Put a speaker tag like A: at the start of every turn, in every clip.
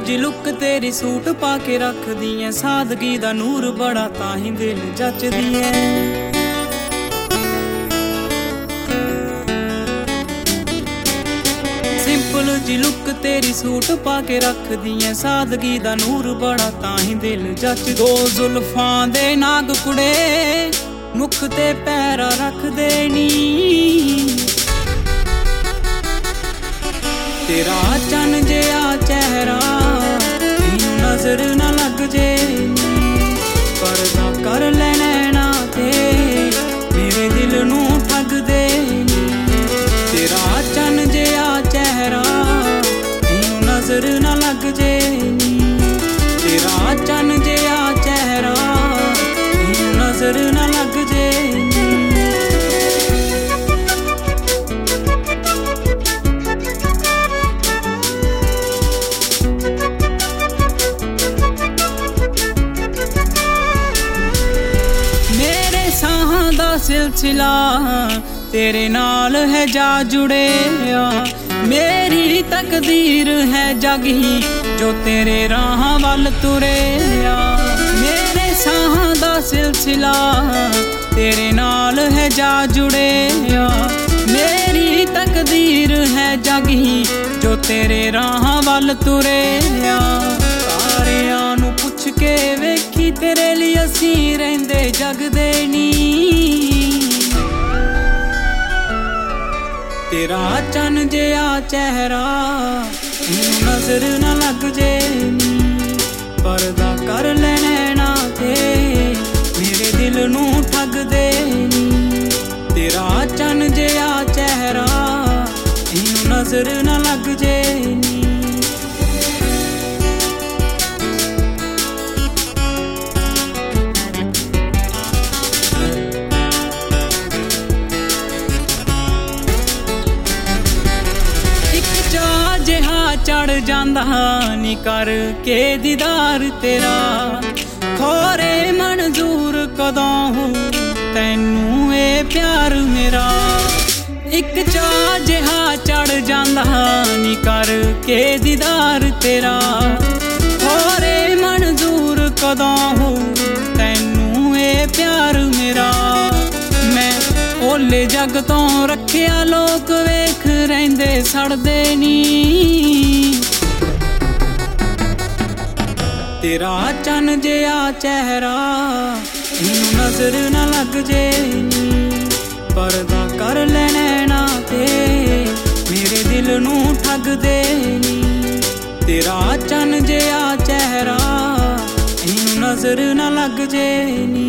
A: ਜੀ ਲੁੱਕ ਤੇਰੀ ਸੂਟ ਪਾ ਕੇ ਰੱਖਦੀ ਐ, ਸਾਦਗੀ ਦਾ ਨੂਰ ਬੜਾ ਤਾਂ ਹੀ ਦਿਲ ਜੱਚਦੀ ਐ। ਸਿੰਪਲ ਜੀ ਲੁੱਕ ਤੇਰੀ ਸੂਟ ਪਾ ਕੇ ਰੱਖਦੀ ਐ, ਸਾਦਗੀ ਦਾ ਨੂਰ ਬੜਾ ਤਾਂ ਹੀ ਦਿਲ ਜੱਚ। ਦੋ ਜ਼ੁਲਫਾਂ ਦੇ ਨਾਗ ਕੁੜੇ ਮੁੱਖ ਤੇ ਪੈਰਾ ਰੱਖਦੇ ਨੀ, ਤੇਰਾ ਚੰਨ ਜਿਹਾ ਚਿਹਰਾ ਤੈਨੂੰ ਨਜ਼ਰ ਨਾ ਲੱਗ ਜੇ ਨੀ, ਪਰਦਾ ਕਰ ਲੈ ਨੈਣਾ ਤੇ ਮੇਰੇ ਦਿਲ ਨੂੰ ਠੱਗਦੇ ਨੀ, ਤੇਰਾ ਚੰਨ ਜਿਹਾ ਚਿਹਰਾ ਤੈਨੂੰ ਨਜ਼ਰ ਨਾ ਲੱਗ ਜੇ ਨੀ, ਤੇਰਾ ਚੰਨ ਜਿਹਾ ਚਿਹਰਾ ਤੈਨੂੰ ਨਜ਼ਰ ਨਾ ਲੱਗ ਜੇ ਨੀ। सिलसिला तेरे नाल है जा जुड़े, मेरी तकदीर है जगी जो तेरे राह वल तुरे। मेरे साह दा सिलसिला तेरे नाल है जा जुड़े, मेरी तकदीर है जगी जो तेरे राह वल तुरे। सारियां नू पुछ के वेखी तेरे लिए असी रहिंदे जगदे नी, तेरा चन्न जिहा चेहरा तैनूं नजर ना लग जे नी, पर्दा कर ले नैना ते मेरे दिल नूं ठगदे नी, तेरा चन्न जिहा चेहरा तैनूं नजर ना लग जे नी। चढ़ जांदा नी करके दीदार तेरा, खोरे मंजूर कदों हो तैनू ए प्यार मेरा। एक चा जिहा चढ़ जांदा नी करके दीदार तेरा, खोरे मंजूर कदों हो तैनू ए प्यार मेरा। मैं ओले जग तो रखिया लोग वेख रहिंदे सड़दे नी, तेरा चन्न जिहा चेहरा तैनूं नजर ना लग जे नी, पर्दा कर ले नैना ते मेरे दिल नूं ठगदे नी, तेरा चन्न जिहा चेहरा तैनूं नजर ना लग जे नी।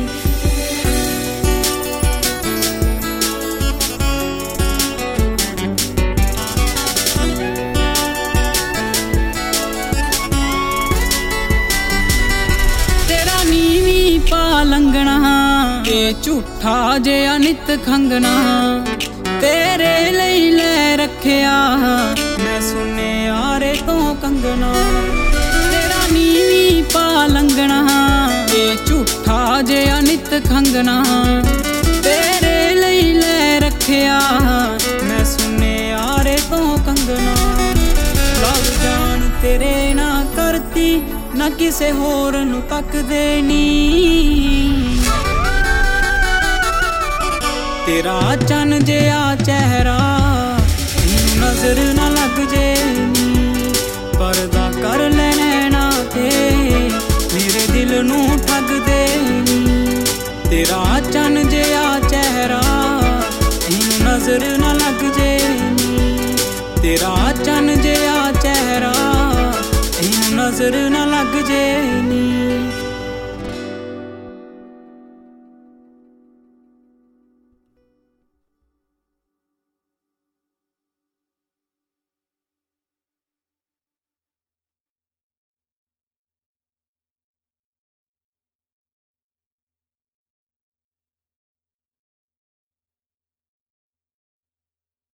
A: लंघना ये झूठा जिहा नित खंगना, तेरे लई ले रखिया मैं सुने यारे तो कंगना। तेरा नीवी पा लंघना ये झूठा जिहा नित खंगना, तेरे लई ले रखिया मैं सुने यारे तो कंगना। लग जान तेरे ना करती ना किसे होर नू तकदे नी, तेरा चन्न जिहा चेहरा तैनूं नजर ना लग जे नी, पर्दा कर ले नैना ते मेरे दिल नूं ठगदे नी, तेरा चन्न जिहा चेहरा तैनूं नजर ना लग जे नी, तेरा चन्न जिहा चेहरा तैनूं नजर ना लग जे नी।